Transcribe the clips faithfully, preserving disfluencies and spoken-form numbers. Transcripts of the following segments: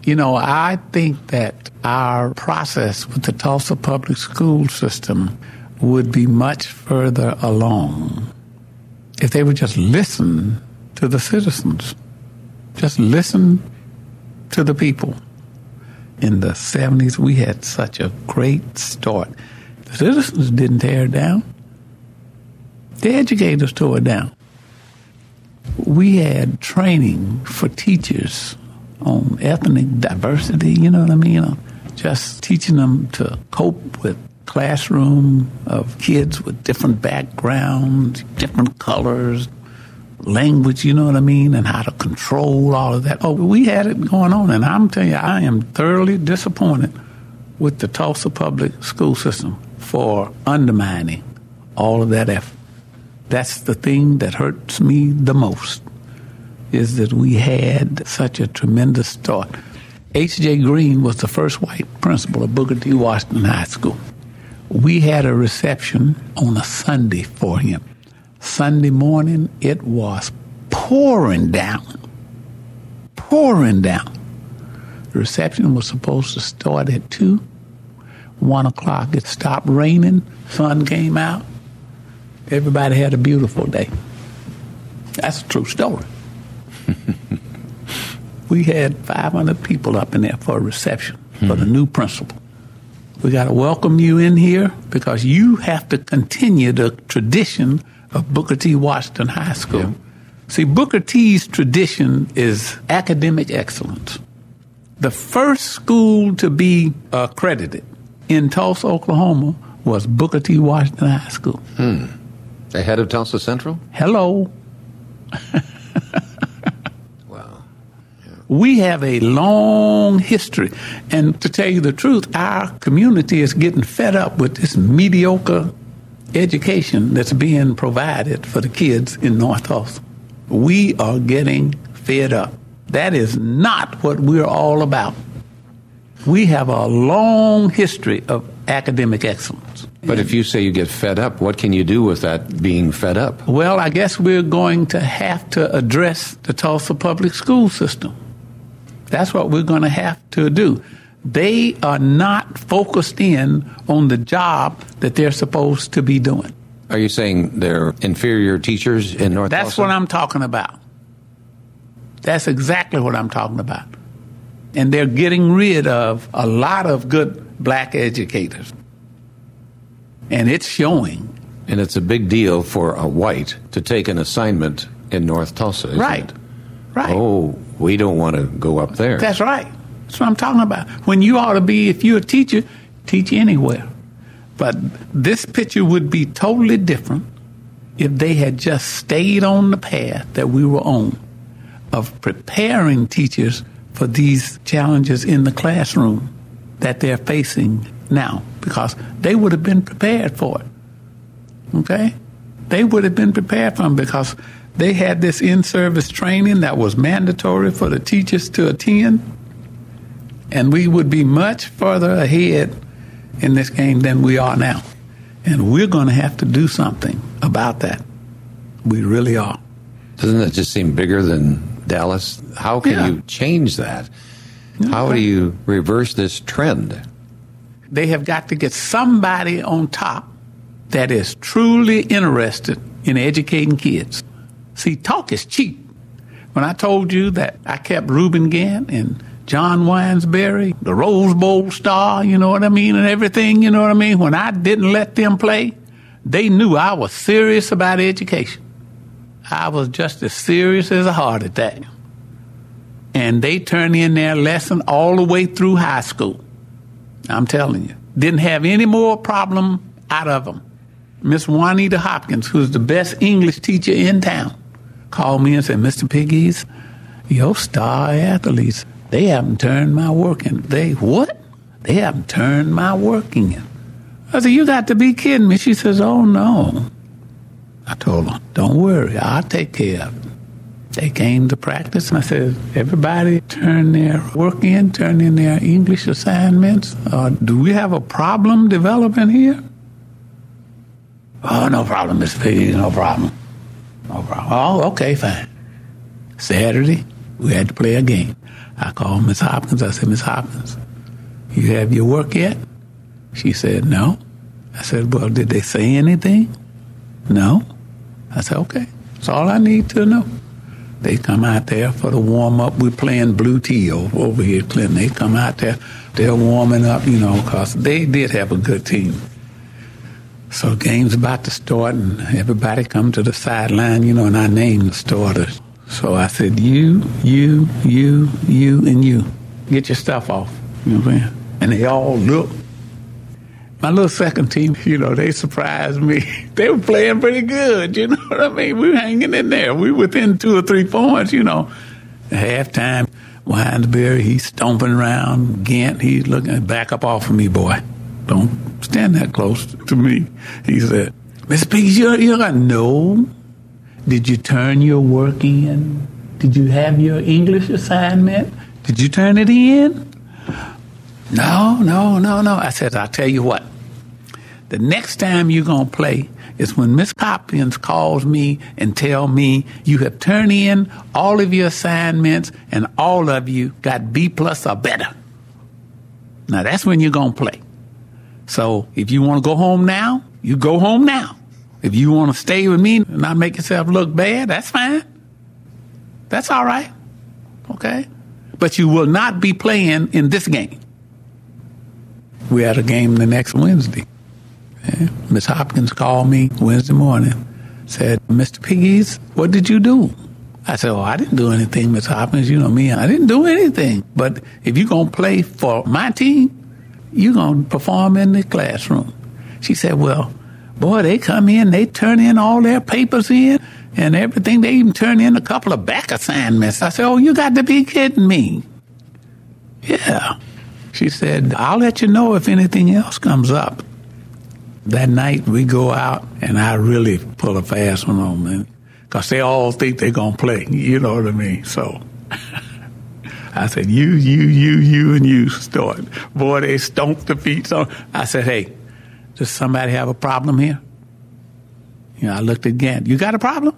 You know, I think that our process with the Tulsa public school system would be much further along if they would just listen to the citizens, just listen to the people. In the seventies, we had such a great start. The citizens didn't tear it down. The educators tore it down. We had training for teachers on ethnic diversity, you know what I mean? You know, just teaching them to cope with classroom of kids with different backgrounds, different colors, language, you know what I mean, and how to control all of that. Oh, we had it going on, and I'm telling you, I am thoroughly disappointed with the Tulsa public school system for undermining all of that effort. That's the thing that hurts me the most, is that we had such a tremendous start. H J. Green was the first white principal of Booker T. Washington High School. We had a reception on a Sunday for him. Sunday morning, it was pouring down, pouring down. The reception was supposed to start at two. One o'clock, it stopped raining, sun came out. Everybody had a beautiful day. That's a true story. We had five hundred people up in there for a reception mm-hmm. for the new principal. We got to welcome you in here because you have to continue the tradition of Booker T. Washington High School. Yeah. See, Booker T's tradition is academic excellence. The first school to be accredited in Tulsa, Oklahoma was Booker T. Washington High School. Hmm. Ahead of Tulsa Central? Hello. Wow. Yeah. We have a long history. And to tell you the truth, our community is getting fed up with this mediocre education that's being provided for the kids in North Tulsa. We are getting fed up. That is not what we're all about. We have a long history of academic excellence. But if you say you get fed up, what can you do with that being fed up? Well, I guess we're going to have to address the Tulsa public school system. That's what we're going to have to do. They are not focused in on the job that they're supposed to be doing. Are you saying they're inferior teachers in North That's Tulsa? what I'm talking about. That's exactly what I'm talking about. And they're getting rid of a lot of good black educators. And it's showing. And it's a big deal for a white to take an assignment in North Tulsa, isn't right. it? Right. Oh, we don't want to go up there. That's right. That's what I'm talking about. When you ought to be, if you're a teacher, teach anywhere. But this picture would be totally different if they had just stayed on the path that we were on of preparing teachers for these challenges in the classroom that they're facing now, because they would have been prepared for it. Okay? They would have been prepared for them because they had this in-service training that was mandatory for the teachers to attend, and we would be much further ahead in this game than we are now. And we're going to have to do something about that. We really are. Doesn't that just seem bigger than Dallas? How can Yeah. you change that? How do you reverse this trend? They have got to get somebody on top that is truly interested in educating kids. See, talk is cheap. When I told you that I kept Reuben Gant and John Winesberry, the Rose Bowl star, you know what I mean, and everything, you know what I mean, when I didn't let them play, they knew I was serious about education. I was just as serious as a heart attack. And they turned in their lesson all the way through high school. I'm telling you. Didn't have any more problem out of them. Miss Juanita Hopkins, who's the best English teacher in town, called me and said, Mister Piggies, your star athletes, they haven't turned my work in. They, what? They haven't turned my work in. I said, you got to be kidding me. She says, oh, no. I told her, don't worry, I'll take care of it. They came to practice, and I said, everybody turn their work in, turn in their English assignments. Uh, do we have a problem developing here? Oh, no problem, Mister Piggy, no problem. No problem. Oh, okay, fine. Saturday, we had to play a game. I called Miss Hopkins. I said, Miss Hopkins, you have your work yet? She said, no. I said, well, did they say anything? No. I said, okay, that's all I need to know. They come out there for the warm-up. We're playing Blue Tea over here, Clinton. They come out there. They're warming up, you know, because they did have a good team. So the game's about to start, and everybody come to the sideline, you know, and I named the starters. So I said, you, you, you, you, and you. Get your stuff off. You know what I'm saying? And they all looked. My little second team, you know, they surprised me. They were playing pretty good, you know what I mean? We were hanging in there. We were within two or three points, you know. At halftime, Winesberry, he's stomping around. Gant, he's looking, back up off of me, boy. Don't stand that close to me. He said, Miss Peace, you're, you're like, no. Did you turn your work in? Did you have your English assignment? Did you turn it in? No, no, no, no. I said, I'll tell you what. The next time you're going to play is when Miss Hopkins calls me and tell me you have turned in all of your assignments and all of you got B plus or better. Now, that's when you're going to play. So if you want to go home now, you go home now. If you want to stay with me and not make yourself look bad, that's fine. That's all right. Okay? But you will not be playing in this game. We had a game the next Wednesday. Yeah. Miss Hopkins called me Wednesday morning, said, Mister Pease, what did you do? I said, oh, I didn't do anything, Miss Hopkins. You know me, I didn't do anything. But if you're going to play for my team, you're going to perform in the classroom. She said, well, boy, they come in, they turn in all their papers in and everything. They even turn in a couple of back assignments. I said, oh, you got to be kidding me. Yeah. She said, I'll let you know if anything else comes up. That night we go out, and I really pull a fast one on them, because they all think they're going to play. You know what I mean? So I said, you, you, you, you, and you start. Boy, they stomped the feet. So I said, hey, does somebody have a problem here? You know, I looked at Gant. You got a problem?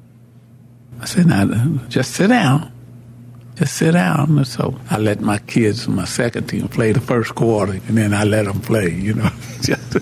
I said, now, just sit down. Just sit down. And so I let my kids, my second team, play the first quarter, and then I let them play, you know. Just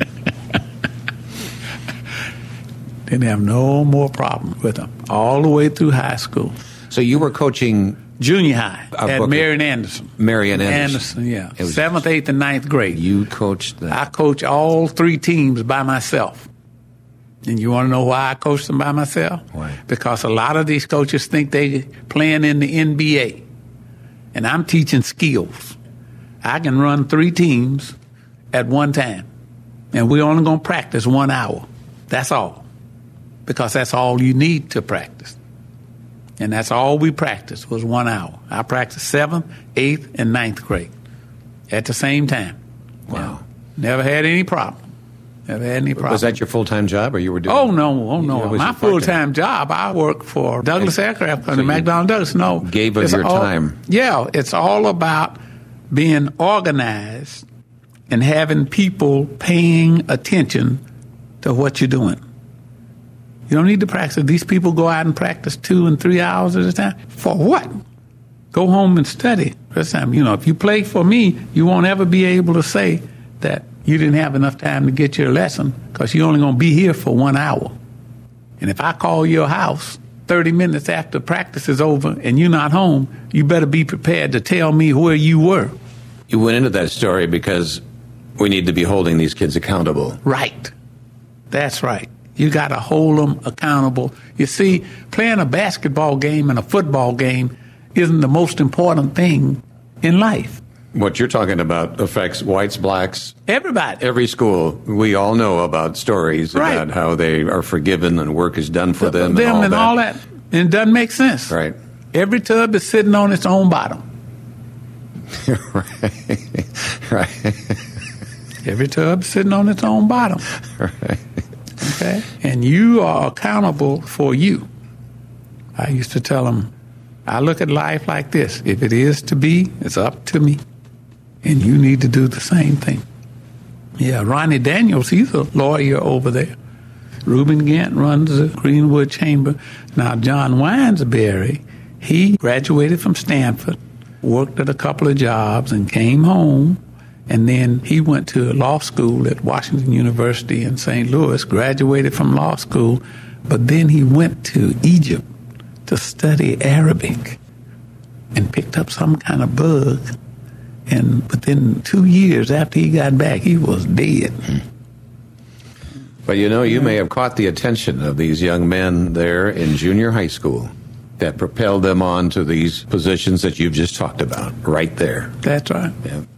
didn't have no more problem with them all the way through high school. So you were coaching junior high uh, at Marion Anderson. Marion Anderson. Anderson, yeah. Seventh, eighth, and ninth grade. You coached that. I coached all three teams by myself. And you want to know why I coached them by myself? Why? Because a lot of these coaches think they playing in the N B A. And I'm teaching skills. I can run three teams at one time. And we're only going to practice one hour. That's all. Because that's all you need to practice. And that's all we practiced was one hour. I practiced seventh, eighth, and ninth grade at the same time. Wow. Never had any problem. Never had any problem. Was that your full-time job, or you were doing? Oh, no, oh, no. Was My full-time job, I work for Douglas and, Aircraft Company, so McDonnell Douglas. No. Gave of your all, time. Yeah, it's all about being organized and having people paying attention to what you're doing. You don't need to practice. These people go out and practice two and three hours at a time. For what? Go home and study. This time, you know, if you play for me, you won't ever be able to say that you didn't have enough time to get your lesson, because you're only going to be here for one hour. And if I call your house thirty minutes after practice is over and you're not home, you better be prepared to tell me where you were. You went into that story because we need to be holding these kids accountable. Right. That's right. You got to hold them accountable. You see, playing a basketball game and a football game isn't the most important thing in life. What you're talking about affects whites, blacks. Everybody. Every school. We all know about stories right. about how they are forgiven and work is done for them. Them and all and that. all that. And it doesn't make sense. Right. Every tub is sitting on its own bottom. right. Right. Every tub is sitting on its own bottom. Right. Okay? And you are accountable for you. I used to tell them, I look at life like this. If it is to be, it's up to me. And you need to do the same thing. Yeah, Ronnie Daniels, he's a lawyer over there. Reuben Gant runs the Greenwood Chamber. Now, John Winesberry, he graduated from Stanford, worked at a couple of jobs, and came home. And then he went to law school at Washington University in Saint Louis, graduated from law school, but then he went to Egypt to study Arabic and picked up some kind of bug. And within two years after he got back, he was dead. But you know, you may have caught the attention of these young men there in junior high school that propelled them on to these positions that you've just talked about right there. That's right. Yeah.